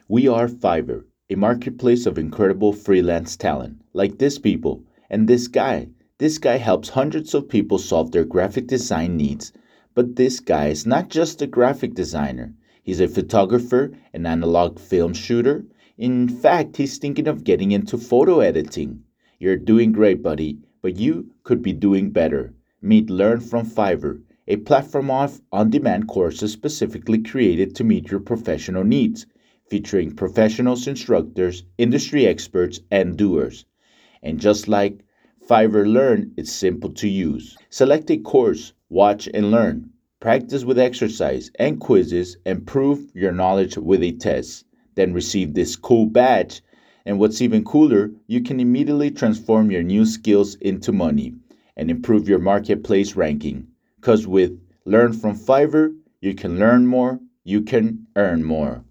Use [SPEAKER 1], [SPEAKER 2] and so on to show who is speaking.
[SPEAKER 1] We are Fiverr, a marketplace of incredible freelance talent, like this people and this guy. This guy helps hundreds of people solve their graphic design needs. But this guy is not just a graphic designer, he's a photographer, an analog film shooter. In fact, he's thinking of getting into photo editing. You're doing great, buddy, but you could be doing better. Meet Learn from Fiverr, a platform of on demand courses specifically created to meet your professional needs, featuring professionals, instructors, industry experts, and doers. And just like Fiverr Learn, it's simple to use. Select a course, watch and learn. Practice with exercise and quizzes and prove your knowledge with a test. Then receive this cool badge. And what's even cooler, you can immediately transform your new skills into money and improve your marketplace ranking. Because with Learn from Fiverr, you can learn more, you can earn more.